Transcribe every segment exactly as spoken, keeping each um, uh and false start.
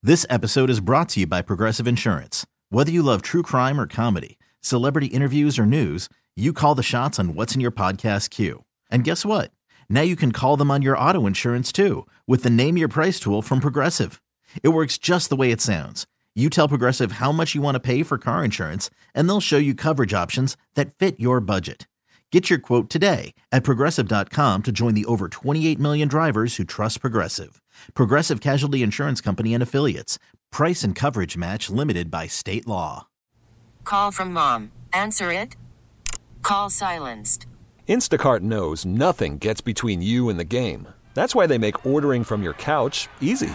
This episode is brought to you by Progressive Insurance. Whether you love true crime or comedy, celebrity interviews or news, you call the shots on what's in your podcast queue. And guess what? Now you can call them on your auto insurance too with the Name Your Price tool from Progressive. It works just the way it sounds. You tell Progressive how much you want to pay for car insurance, and they'll show you coverage options that fit your budget. Get your quote today at Progressive dot com to join the over twenty-eight million drivers who trust Progressive. Progressive Casualty Insurance Company and Affiliates. Price and coverage match limited by state law. Call from mom. Answer it. Call silenced. Instacart knows nothing gets between you and the game. That's why they make ordering from your couch easy.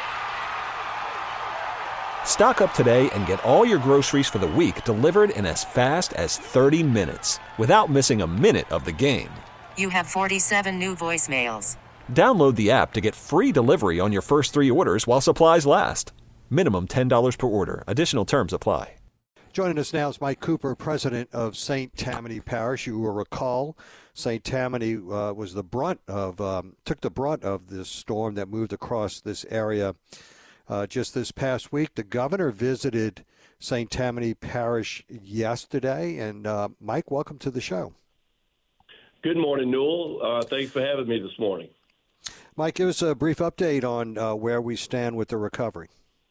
Stock up today and get all your groceries for the week delivered in as fast as thirty minutes without missing a minute of the game. You have forty-seven new voicemails. Download the app to get free delivery on your first three orders while supplies last. Minimum ten dollars per order. Additional terms apply. Joining us now is Mike Cooper, president of Saint Tammany Parish. You will recall Saint Tammany uh, was the brunt of, um, took the brunt of this storm that moved across this area. Uh, just this past week, the governor visited Saint Tammany Parish yesterday. And uh, Mike, welcome to the show. Good morning, Newell. Uh, thanks for having me this morning. Mike, give us a brief update on uh, where we stand with the recovery.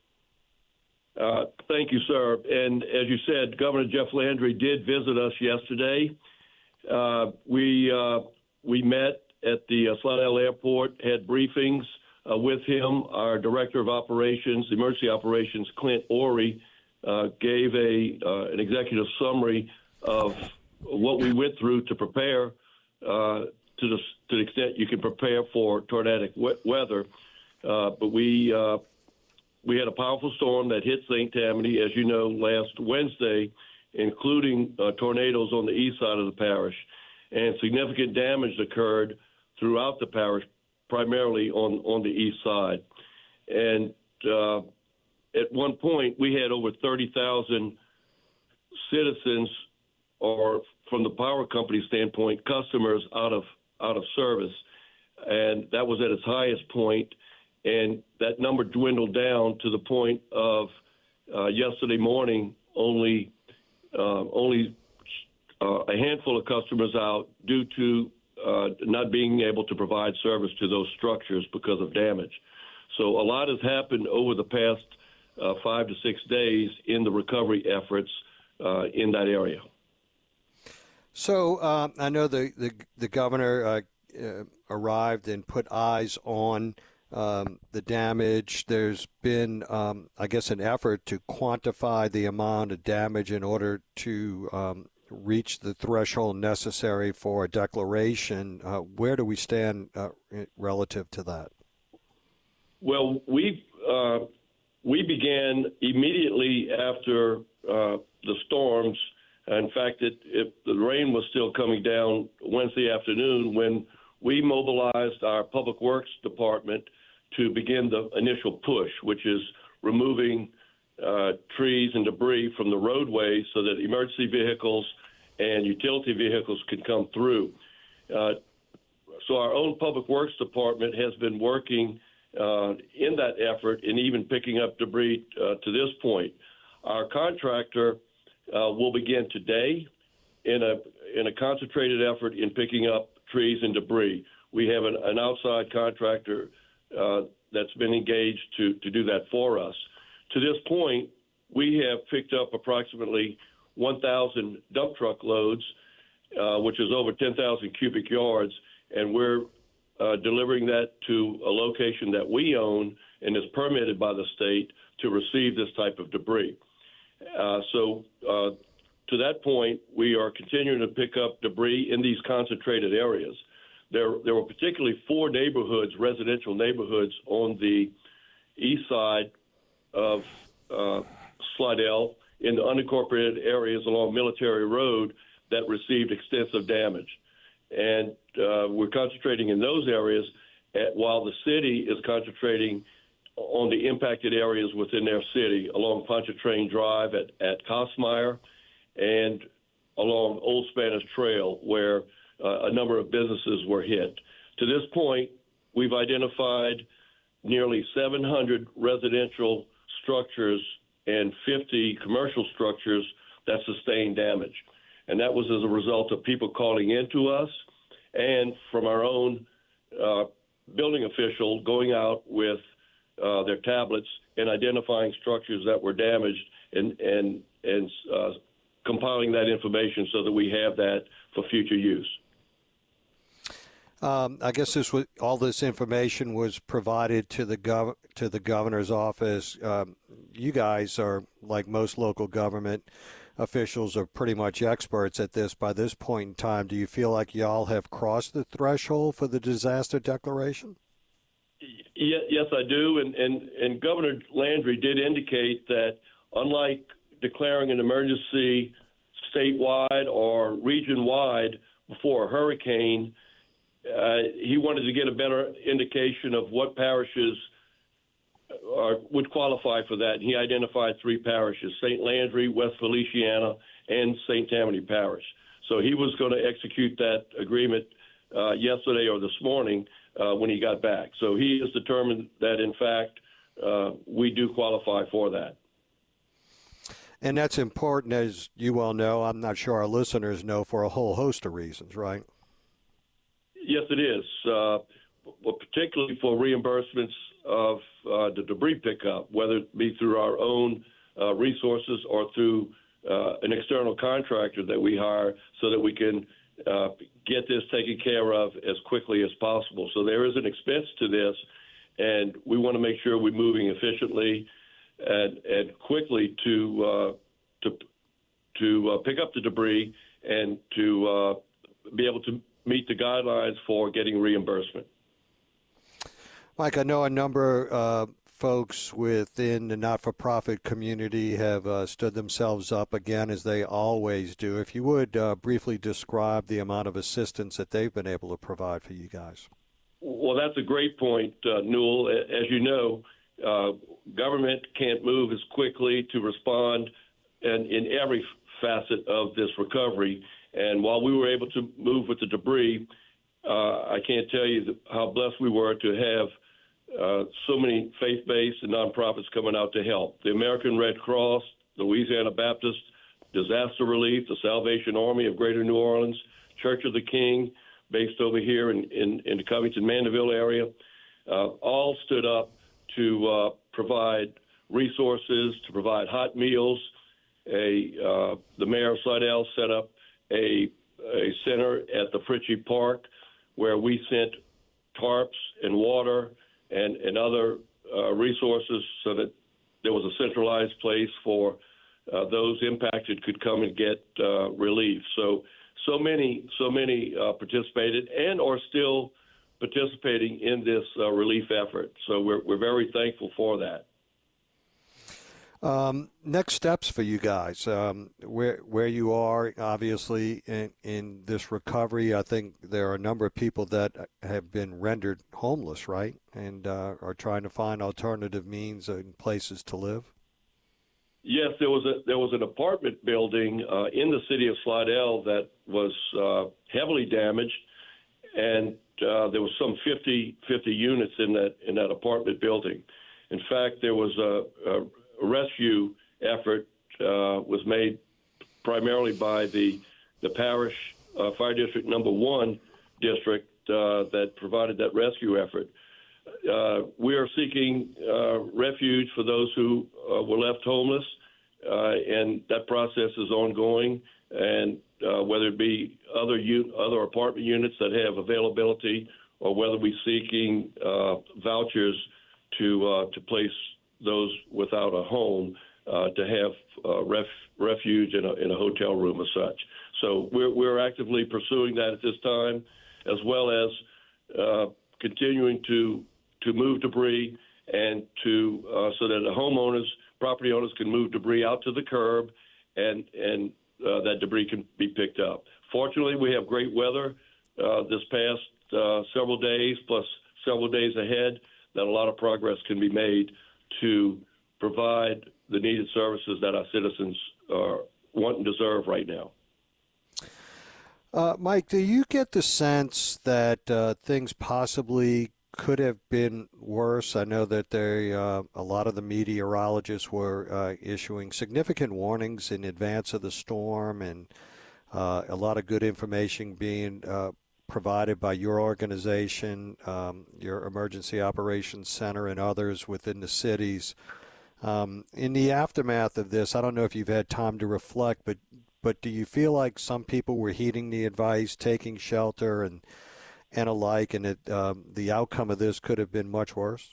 Uh, thank you, sir. And as you said, Governor Jeff Landry did visit us yesterday. Uh, we uh, we met at the uh, Slidell Airport, had briefings uh, with him. Our Director of Operations, Emergency Operations, Clint Orey, uh, gave a uh, an executive summary of what we went through to prepare uh, to the to the extent you can prepare for tornadic we- weather. Uh, but we uh, we had a powerful storm that hit Saint Tammany, as you know, last Wednesday, including uh, tornadoes on the east side of the parish, and significant damage occurred throughout the parish, primarily on, on the east side. And uh, at one point, we had over thirty thousand citizens, or from the power company standpoint, customers out of out of service, and that was at its highest point. And that number dwindled down to the point of uh, yesterday morning, only uh, only uh, a handful of customers out due to uh, not being able to provide service to those structures because of damage. So a lot has happened over the past uh, five to six days in the recovery efforts uh, in that area. So uh, I know the, the, the governor uh, uh, arrived and put eyes on Um, the damage. There's been, um, I guess, an effort to quantify the amount of damage in order to um, reach the threshold necessary for a declaration. Uh, where do we stand uh, relative to that? Well, we uh, we began immediately after uh, the storms. In fact, it, it, the rain was still coming down Wednesday afternoon when we mobilized our Public Works Department to begin the initial push, which is removing uh, trees and debris from the roadways so that emergency vehicles and utility vehicles can come through. Uh, so our own Public Works Department has been working uh, in that effort and even picking up debris uh, to this point. Our contractor uh, will begin today in a in a concentrated effort in picking up trees and debris. We have an, an outside contractor Uh, that's been engaged to, to do that for us. To this point, we have picked up approximately one thousand dump truck loads, uh, which is over ten thousand cubic yards, and we're uh, delivering that to a location that we own and is permitted by the state to receive this type of debris. Uh, so uh, to that point, we are continuing to pick up debris in these concentrated areas. There, there were particularly four neighborhoods, residential neighborhoods, on the east side of uh, Slidell in the unincorporated areas along Military Road that received extensive damage. And uh, we're concentrating in those areas at, while the city is concentrating on the impacted areas within their city along Pontchartrain Drive at, at Kosmeyer and along Old Spanish Trail, where uh, a number of businesses were hit. To this point, we've identified nearly seven hundred residential structures and fifty commercial structures that sustained damage. And that was as a result of people calling into us and from our own uh, building official going out with uh, their tablets and identifying structures that were damaged and, and, and uh, compiling that information so that we have that for future use. Um, I guess this was, all this information was provided to the gov- to the governor's office. Um, you guys are, like most local government officials, are pretty much experts at this by this point in time. Do you feel like y'all have crossed the threshold for the disaster declaration? Yes, I do. And, and, and Governor Landry did indicate that unlike declaring an emergency statewide or region-wide before a hurricane, Uh, he wanted to get a better indication of what parishes are, would qualify for that. And he identified three parishes, Saint Landry, West Feliciana, and Saint Tammany Parish. So he was going to execute that agreement uh, yesterday or this morning uh, when he got back. So he has determined that, in fact, uh, we do qualify for that. And that's important, as you well know. I'm not sure our listeners know, for a whole host of reasons, right? Yes, it is, uh, well, particularly for reimbursements of uh, the debris pickup, whether it be through our own uh, resources or through uh, an external contractor that we hire so that we can uh, get this taken care of as quickly as possible. So there is an expense to this, and we want to make sure we're moving efficiently and, and quickly to uh, to to uh, pick up the debris and to uh, be able to meet the guidelines for getting reimbursement. Mike, I know a number of uh, folks within the not-for-profit community have uh, stood themselves up again, as they always do. If you would uh, briefly describe the amount of assistance that they've been able to provide for you guys. Well, that's a great point, uh, Newell. As you know, uh, government can't move as quickly to respond and in every facet of this recovery. And while we were able to move with the debris, uh, I can't tell you how blessed we were to have uh, so many faith-based and nonprofits coming out to help. The American Red Cross, the Louisiana Baptist Disaster Relief, the Salvation Army of Greater New Orleans, Church of the King, based over here in, in, in the Covington-Mandeville area, uh, all stood up to uh, provide resources, to provide hot meals. A, uh, the mayor of Slidell set up A, a center at the Fritchie Park where we sent tarps and water and, and other uh, resources so that there was a centralized place for uh, those impacted could come and get uh, relief. So, so many, so many uh, participated and are still participating in this uh, relief effort. So we're, we're very thankful for that. Um, next steps for you guys, um, where where you are, obviously, in, in this recovery. I think there are a number of people that have been rendered homeless, right, and uh, are trying to find alternative means and places to live. Yes, there was a there was an apartment building uh, in the city of Slidell that was uh, heavily damaged, and uh, there was some fifty, fifty units in that in that apartment building. In fact, there was a, a rescue effort uh, was made primarily by the the parish uh, fire district number one district uh, that provided that rescue effort. Uh, we are seeking uh, refuge for those who uh, were left homeless, uh, and that process is ongoing. And uh, whether it be other u- other apartment units that have availability, or whether we're seeking uh, vouchers to uh, to place those without a home uh, to have uh, ref, refuge in a, in a hotel room as such. So we're we're actively pursuing that at this time, as well as uh, continuing to to move debris and to uh, so that the homeowners, property owners, can move debris out to the curb, and and uh, that debris can be picked up. Fortunately, we have great weather uh, this past uh, several days, plus several days ahead, that a lot of progress can be made to provide the needed services that our citizens uh, want and deserve right now. Uh, Mike, do you get the sense that uh, things possibly could have been worse. I know that they, uh, a lot of the meteorologists were uh, issuing significant warnings in advance of the storm, and uh, a lot of good information being uh, provided by your organization, um, your Emergency Operations Center, and others within the cities. Um, in the aftermath of this, I don't know if you've had time to reflect, but but do you feel like some people were heeding the advice, taking shelter, and and alike, and it, um, the outcome of this could have been much worse?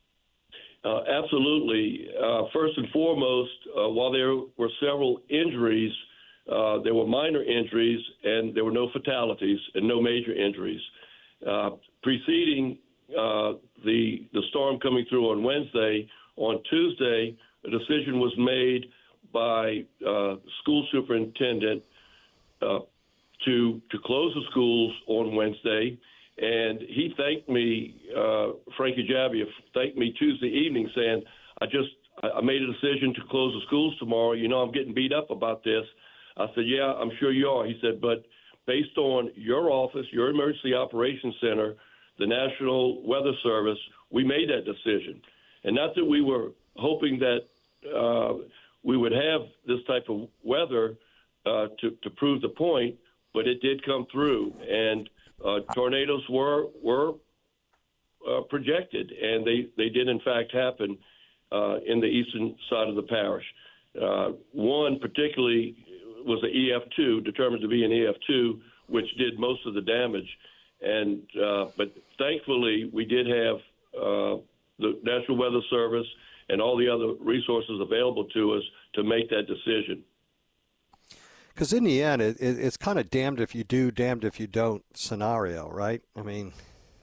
Uh, absolutely. Uh, first and foremost, uh, while there were several injuries, uh, there were minor injuries, and there were no fatalities and no major injuries. Uh, preceding uh, the the storm coming through on Wednesday, on Tuesday, a decision was made by uh, school superintendent uh, to to close the schools on Wednesday, and he thanked me, uh, Frankie Javier thanked me Tuesday evening, saying, I just I made a decision to close the schools tomorrow. You know, I'm getting beat up about this. I said, yeah, I'm sure you are. He said, but based on your office, your Emergency Operations Center, the National Weather Service, we made that decision. And not that we were hoping that uh, we would have this type of weather uh, to, to prove the point, but it did come through, and uh, tornadoes were were uh, projected, and they, they did in fact happen uh, in the eastern side of the parish. Uh, one particularly was an E F two, determined to be an E F two, which did most of the damage, and uh, but thankfully we did have uh, the National Weather Service and all the other resources available to us to make that decision. Because in the end, it, it, it's kind of damned if you do, damned if you don't scenario, right? I mean,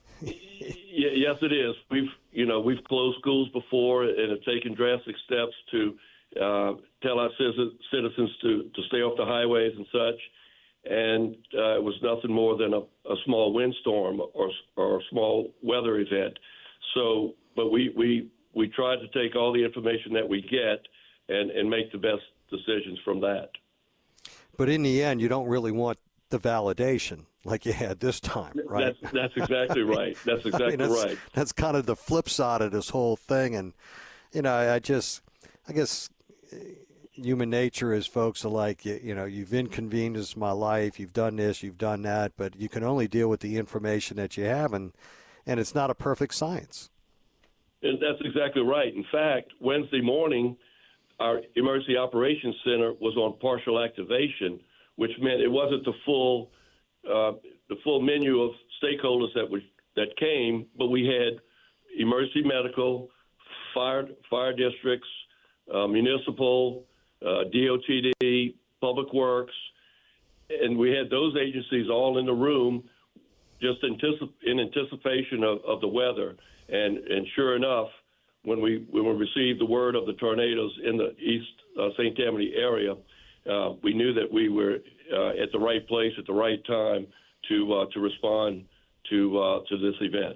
yeah, yes, it is. We've, you know, we've closed schools before and have taken drastic steps to uh, tell our citizens to, to stay off the highways and such. And uh, it was nothing more than a, a small windstorm or or a small weather event. So, but we we we tried to take all the information that we get and, and make the best decisions from that. But in the end, you don't really want the validation like you had this time, right? That's, that's exactly right. That's exactly I mean, that's, right. That's kind of the flip side of this whole thing. And, you know, I just, I guess human nature is folks are like, you, you know, you've inconvenienced my life, you've done this, you've done that, but you can only deal with the information that you have, and, and it's not a perfect science. And that's exactly right. In fact, Wednesday morning, our Emergency Operations Center was on partial activation, which meant it wasn't the full uh, the full menu of stakeholders that was, that came, but we had emergency medical, fire fire districts, uh, municipal, uh, D O T D, Public Works, and we had those agencies all in the room just anticip- in anticipation of, of the weather. And, and sure enough, when we when we received the word of the tornadoes in the East uh, Saint Tammany area, uh, we knew that we were uh, at the right place at the right time to uh, to respond to uh, to this event.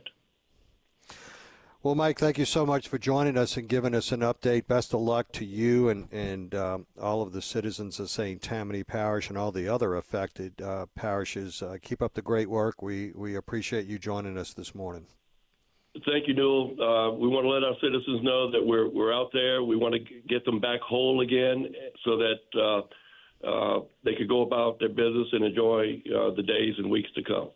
Well, Mike, thank you so much for joining us and giving us an update. Best of luck to you and and um, all of the citizens of Saint Tammany Parish and all the other affected uh, parishes. Uh, keep up the great work. We we appreciate you joining us this morning. Thank you, Newell. Uh, we want to let our citizens know that we're we're out there. We want to get them back whole again so that uh, uh, they could go about their business and enjoy uh, the days and weeks to come.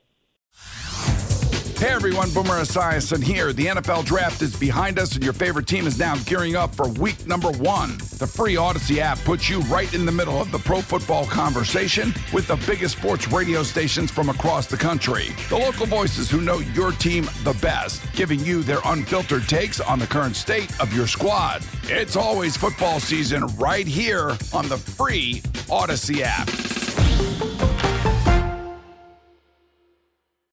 Hey everyone, Boomer Esiason here. The N F L Draft is behind us and your favorite team is now gearing up for week number one. The free Odyssey app puts you right in the middle of the pro football conversation with the biggest sports radio stations from across the country. The local voices who know your team the best, giving you their unfiltered takes on the current state of your squad. It's always football season right here on the free Odyssey app.